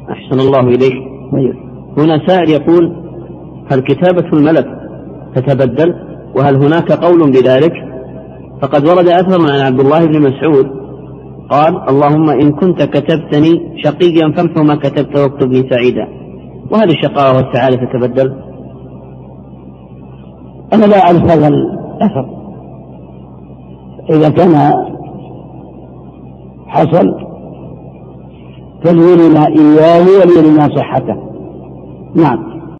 أحسن الله إليك. هنا سائل يقول: هل كتابة الملك تتبدل؟ وهل هناك قول بذلك؟ فقد ورد أثر عن عبد الله بن مسعود قال: اللهم إن كنت كتبتني شقيا فامحو ما كتبت واكتب لي سعيدا. وهل الشقاء والسعادة تتبدل؟ أنا لا أعرف هذا الأثر. إذا كان حصل فليرنا إياه وليرنا صحته. نعم.